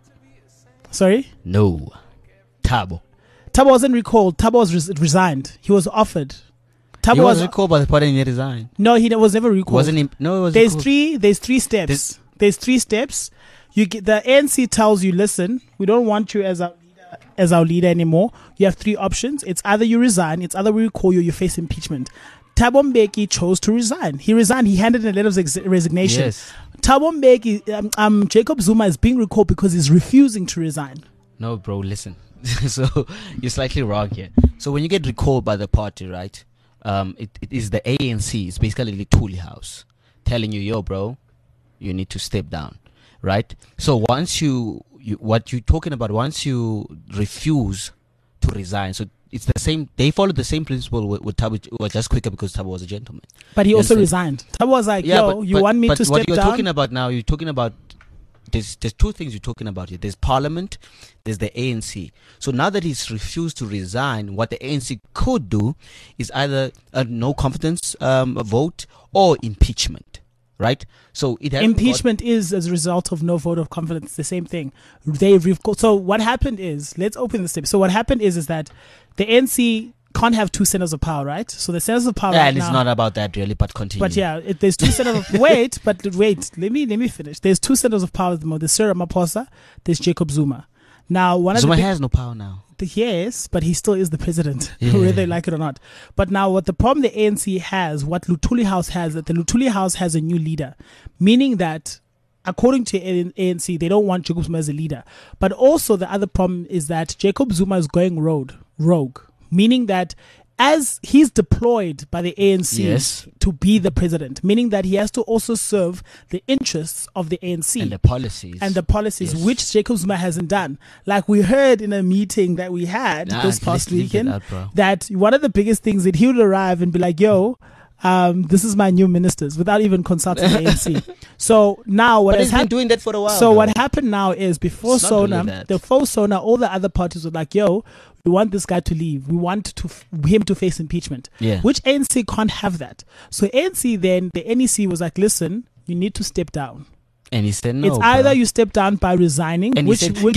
Sorry? No. Thabo. Thabo wasn't recalled. Thabo was res- resigned. He was offered. Thabo He was, was recalled, but the party didn't resign. No, he was never recalled. Wasn't he? No, it was There's recalled. three. There's three steps. There's, there's three steps. You get the A N C tells you, listen, we don't want you as our leader, as our leader anymore. You have three options. It's either you resign. It's either we recall you. You face impeachment. Thabo Mbeki chose to resign. He resigned. He handed in a letter of ex- resignation. Yes. Thabo Mbeki, um, um, Jacob Zuma is being recalled because he's refusing to resign. No, bro, listen. So you're slightly wrong here. So when you get recalled by the party, right? Um, it, it is the A N C. It's basically the Thuli House telling you, yo, bro, you need to step down, right? So once you, you what you're talking about, once you refuse to resign, so it's the same. They followed the same principle with, with Thabo, or just quicker because Thabo was a gentleman. But he You also understand? resigned. Thabo was like, Yeah, yo, but, you but, want me but to what step you're down? talking about now, you're talking about there's there's two things you're talking about here. There's Parliament, there's the A N C. So now that he's refused to resign, what the A N C could do is either a no confidence um, vote or impeachment, right? So it hasn't Impeachment is as a result of no vote of confidence. The same thing. They recall. So what happened is, let's open the step. So what happened is, is that the A N C can't have two centers of power, right? So the centers of power. got, right and it's now, not about that really, but continue. But yeah, it, there's two centers of wait, but wait, let me let me finish. There's two centers of power at the moment. There's Cyril Ramaphosa, there's Jacob Zuma. Now one Zuma of the big, has no power now. the, yes, but he still is the president, Yeah. whether they like it or not. But now what the problem the A N C has, what Luthuli House has, that the Luthuli House has a new leader, meaning that according to A N C, they don't want Jacob Zuma as a leader. But also the other problem is that Jacob Zuma is going rogue, rogue, meaning that as he's deployed by the A N C Yes. to be the president, meaning that he has to also serve the interests of the A N C And the policies. and the policies, Yes. which Jacob Zuma hasn't done. Like we heard in a meeting that we had Nah, this past let's leave it weekend, out, bro. that one of the biggest things that he would arrive and be like, yo, um, this is my new ministers, without even consulting the A N C. So now what But has he's been happened? doing that for a while. So though. what happened now is before It's not really Sona, that. before Sona, all the other parties were like, yo, we want this guy to leave. We want to f- him to face impeachment. Yeah. Which A N C can't have that. So A N C then, the N E C was like, listen, you need to step down. And he said no. it's either bro. you step down by resigning, And which, he said, which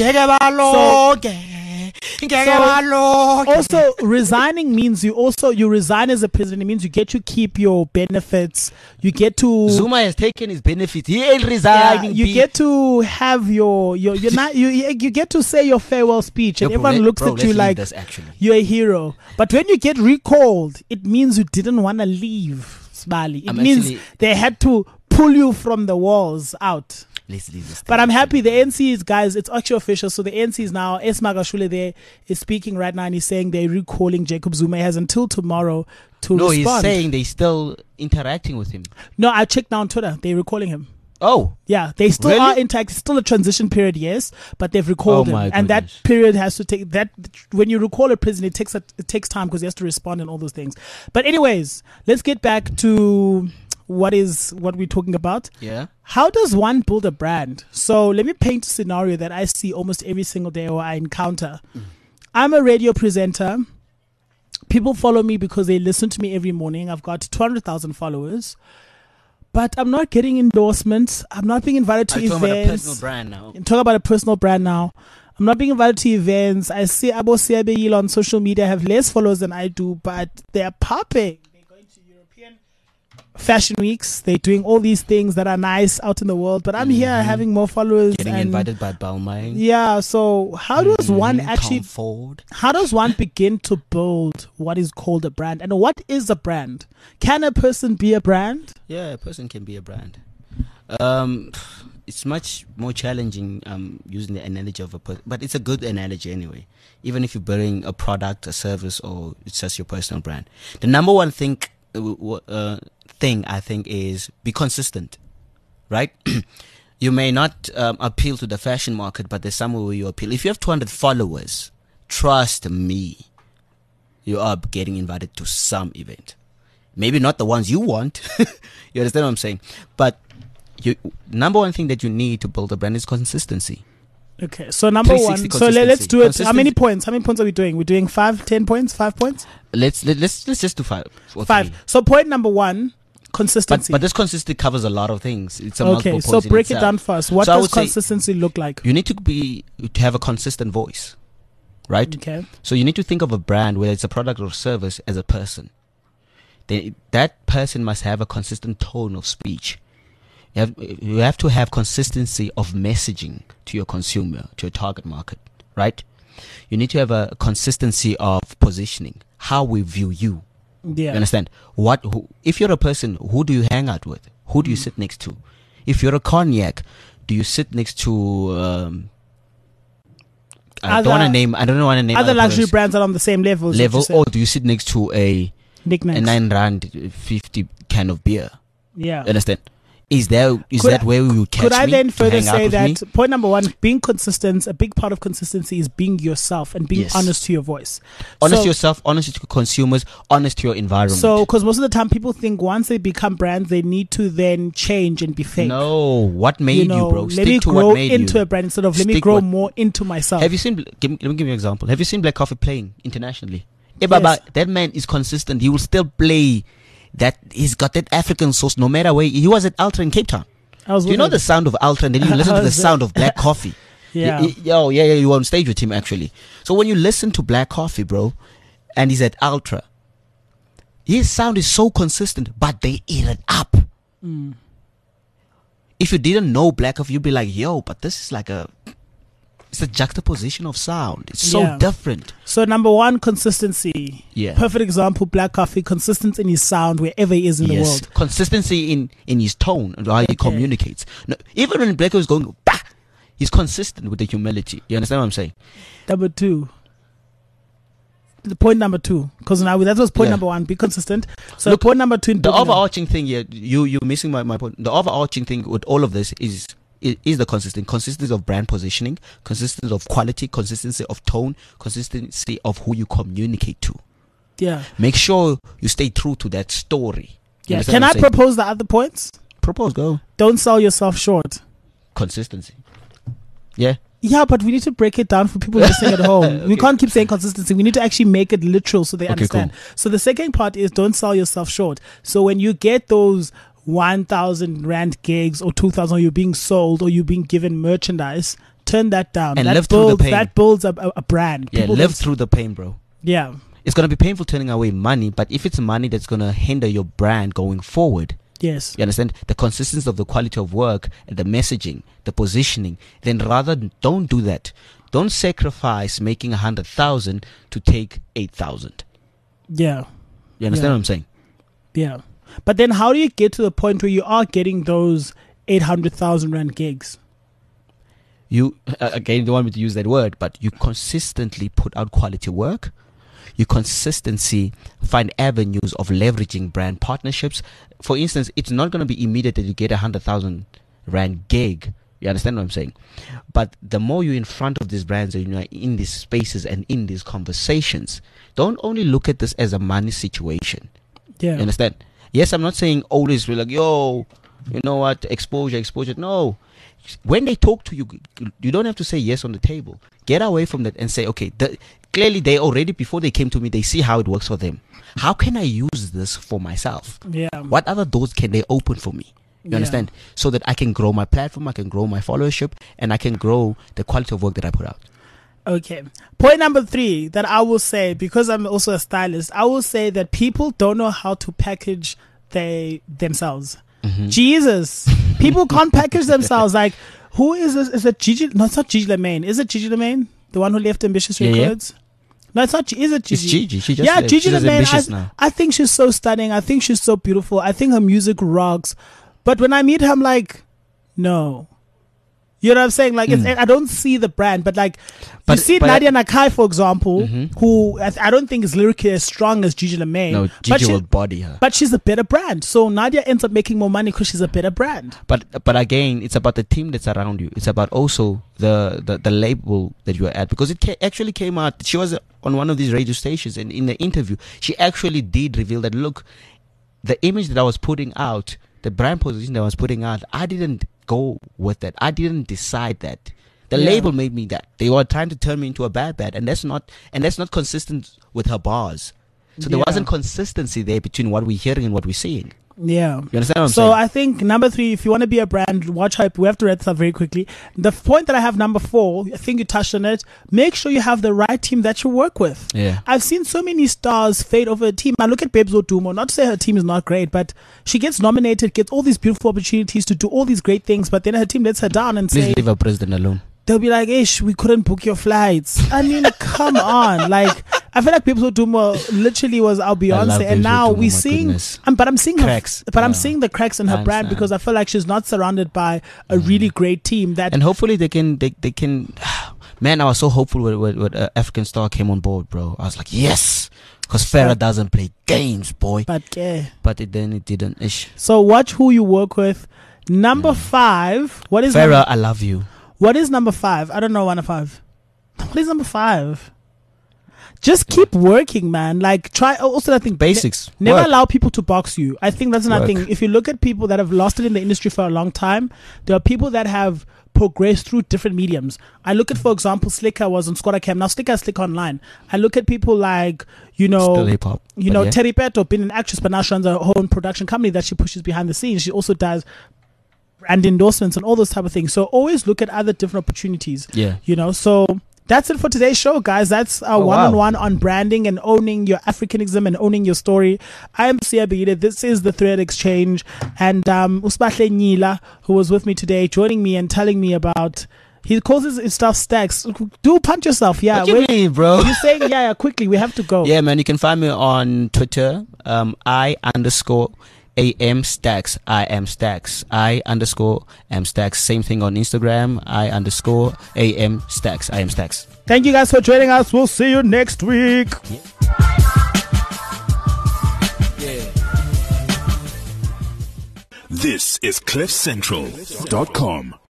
so, also resigning means you also you resign as a president. It means you get to keep your benefits. You get to Zuma has taken his benefits. He ain't yeah, resigning. you B. get to have your your you're not you you you get to say your farewell speech, and Yo, bro, everyone let- looks bro, at let's you leave like this, actually. you're a hero. But when you get recalled, it means you didn't want to leave, Smiley. It I'm means actually- they had to pull you from the walls out. Let's leave this. But I'm happy the A N C is, guys, it's actually official. So the A N C is now, S. Magashule there is speaking right now, and he's saying they're recalling Jacob Zuma. He has until tomorrow to No, respond. he's saying they still interacting with him. No, I checked now on Twitter. They're recalling him. Oh, Yeah, they still Really? are intact. It's still a transition period, yes, but they've recalled Oh, him, my and that goodness. period has to take that. When you recall a prison, it takes a, it takes time because he has to respond and all those things. But anyways, let's get back to what is what we're talking about. yeah. How does one build a brand? So let me paint a scenario that I see almost every single day or I encounter. I'm a radio presenter. People follow me because they listen to me every morning. I've got two hundred thousand followers. But I'm not getting endorsements. I'm not being invited to I'm talking about a events. personal brand now. I'm talking about a personal brand now. I'm not being invited to events. I see Abo Siabeil on social media have less followers than I do, but they're popping. They're going to European fashion weeks. They're doing all these things that are nice out in the world. But I'm here having more followers. Getting and invited by Balmain. Yeah. So how does one actually? Tom Ford. How does one begin to build what is called a brand? And what is a brand? Can a person be a brand? Yeah, a person can be a brand. Um, it's much more challenging um, using the analogy of a person, but it's a good analogy anyway. Even if you're building a product, a service, or it's just your personal brand. The number one thing, uh, w- uh, thing I think is be consistent, right? You may not um, appeal to the fashion market, but there's somewhere where you appeal. If you have two hundred followers, trust me, you are getting invited to some event. Maybe not the ones you want. You understand what I'm saying? But you, number one thing that you need to build a brand is consistency. Okay, so number one. three sixty So let, let's do it. How consistency. many points? How many points are we doing? We're doing five, ten points, five points, Let's let, let's let's just do five. Or five. three. So point number one, But consistency. but this consistency covers a lot of things. It's a okay, multiple so points in break it itself. down first. What So I does would say consistency look like? You need to be to have a consistent voice, right? Okay. So you need to think of a brand, whether it's a product or service, as a person. They, that person must have a consistent tone of speech. You have, you have to have consistency of messaging to your consumer, to your target market, right? You need to have a consistency of positioning, how we view you. Yeah. You understand? What? Who, if you're a person, who do you hang out with? Who do you sit next to? If you're a cognac, do you sit next to? Um, I Other- don't want to name. I don't want to name Other luxury products. brands are on the same level. is what level, you said. or do you sit next to a, a Knickknacks. nine rand fifty kind of beer? Yeah. You understand? Is there is Could that I- where you catch Could I me then to further hang out say with that me? point number one, being consistent, a big part of consistency is being yourself and being Yes. honest to your voice. Honest so, to yourself, honest to consumers, honest to your environment. So, because most of the time people think once they become brands, they need to then change and be fake. no, what made you you, know, bro? let Stick me to grow what made into you. a brand instead of let me Stick grow what- more into myself. Have you seen? Give me, let me give you an example. Have you seen Black Coffee playing internationally? Eh, Baba, that man is consistent. He will still play. That he's got that African sauce no matter where he was at Ultra in Cape Town. I was Do you know with the sound of Ultra, and then you listen to the was, uh, sound of Black Coffee? Yeah. Y- y- Oh yeah, yeah. You were on stage with him actually. So when you listen to Black Coffee, bro, and he's at Ultra, his sound is so consistent, but they eat it up. Mm. If you didn't know Black Coffee, you'd be like, yo, but this is like a, it's a juxtaposition of sound. It's so Yeah. different. So number one, consistency. Yeah. Perfect example, Black Coffee, consistent in his sound wherever he is in the Yes, world. consistency in in his tone and how he Okay. communicates. No, even when Black Coffee is going, bah, he's consistent with the humility. You understand what I'm saying? Number two. The point number two, because now that was point Yeah. number one. Be consistent. So Look, point number two. in The building up. overarching thing here, you you're missing my, my point. The overarching thing with all of this is is, is the consistent consistency of brand positioning, consistency of quality, consistency of tone, consistency of who you communicate to. Yeah. Make sure you stay true to that story. You Yeah. understand Can what I I'm saying? propose the other points? propose? Go. Don't sell yourself short. Consistency. Yeah. Yeah, but we need to break it down for people listening at home. We Okay. can't keep saying consistency. We need to actually make it literal so they Okay, understand. cool. So the second part is don't sell yourself short. So when you get those one thousand rand gigs or two thousand, or you're being sold or you're being given merchandise, turn that down. And that live through the builds, pain. That builds a, a, a brand. Yeah. People Live don't- through the pain, bro. Yeah. It's gonna be painful turning away money, but if it's money that's gonna hinder your brand going forward, Yes. you understand the consistency of the quality of work and the messaging, the positioning, then rather don't do that. Don't sacrifice making a hundred thousand to take eight thousand. Yeah. You understand Yeah. what I'm saying? Yeah. But then how do you get to the point where you are getting those eight hundred thousand rand gigs? You uh, again don't want me to use that word, but you consistently put out quality work. You consistency find avenues of leveraging brand partnerships. For instance, it's not going to be immediate that you get a hundred thousand rand gig. You understand what I'm saying? But the more you're in front of these brands and you're in these spaces and in these conversations, don't only look at this as a money situation. Yeah. You understand? Yes, I'm not saying always be like, yo, you know what, exposure, exposure. No. When they talk to you, you don't have to say yes on the table. Get away from that and say, okay, the, clearly they already, before they came to me, they see how it works for them. How can I use this for myself? Yeah. What other doors can they open for me? You Yeah. understand? So that I can grow my platform, I can grow my followership, and I can grow the quality of work that I put out. Okay. Point number three that I will say, because I'm also a stylist, I will say that people don't know how to package they themselves. Mm-hmm. Jesus. People can't package themselves. Like, who is this? Is it Gigi? No, it's not Gigi Lemaine. Is it Gigi Lemaine? The one who left Ambitious Yeah, yeah. Records? No, it's not. Is it Gigi? It's Gigi. She just yeah, left. Gigi She's Lemaine. ambitious I, now. I think she's so stunning. I think she's so beautiful. I think her music rocks. But when I meet her, I'm like, no. You know what I'm saying? Like, it's, I don't see the brand, but like, But- you see but- Nadia Nakai, for example, Mhm. who I, I don't think is lyrically as strong as Gigi Lemaine. No, but, Gigi she- will body her. but she's a better brand. So Nadia ends up making more money because she's a better brand. But but again, it's about the team that's around you. It's about also the the, the label that you're at, because it ca- actually came out. She was on one of these radio stations, and in the interview, she actually did reveal that, look, the image that I was putting out, the brand position that I was putting out, I didn't go with that. I didn't decide that. The Yeah. label made me that. They were trying to turn me into a bad bad, and that's not and that's not consistent with her bars. So there Yeah. wasn't consistency there between what we're hearing and what we're seeing. Yeah. You understand what I'm So saying? I think number three, if you want to be a brand, watch hype. We have to read stuff very quickly. The point that I have number four, I think you touched on it. Make sure you have the right team that you work with. Yeah. I've seen so many stars fade over a team. I look at Babes Odumo, not to say her team is not great, but she gets nominated, gets all these beautiful opportunities to do all these great things, but then her team lets her down and Please say, leave our president alone. they'll be like, ish, we couldn't book your flights. I mean, come on. Like, I feel like people do more literally was our love Beyonce, and Babes now Odumo, we my seeing, goodness. um, but I'm seeing Cracks. her, but I'm Yeah. seeing the cracks in her I brand understand. because I feel like she's not surrounded by a really great team that, And hopefully they can, they, they can, man, I was so hopeful when, when, when uh, African Star came on board, bro. I was like, yes, because Farrah doesn't play games, boy. but yeah. But it, then it didn't. Ish. So watch who you work with. Number five, what is Farrah, number, I love you. what is number five? I don't know one of five. What is number five? Just keep working, man. Like, try. Also, I think Basics. Ne- never Work. allow people to box you. I think that's another Work. thing. If you look at people that have lost it in the industry for a long time, there are people that have progressed through different mediums. I look at, for example, Slicker was on Squatter Cam. Now Slicker is Slick Online. I look at people like, you know, Still hip hop. you but know, yeah. Terry Peto, been an actress, but now she runs her own production company that she pushes behind the scenes. She also does brand endorsements and all those type of things. So always look at other different opportunities. Yeah. You know, so that's it for today's show, guys. That's our Oh, wow. one-on-one on branding and owning your Africanism and owning your story. I am Sia Beida. This is the Thread Exchange. And um, Usbahle Nila, who was with me today, joining me and telling me about, he calls his, his stuff stacks. Do punch yourself. Yeah. What do you Wait- mean, bro? You're saying, yeah, yeah, quickly. We have to go. Yeah, man, you can find me on Twitter, um, I underscore A M Stacks. I am Stacks. I underscore am Stacks. Same thing on Instagram. I underscore A M Stacks. I am Stacks. Thank you guys for joining us. We'll see you next week. This is cliff central dot com.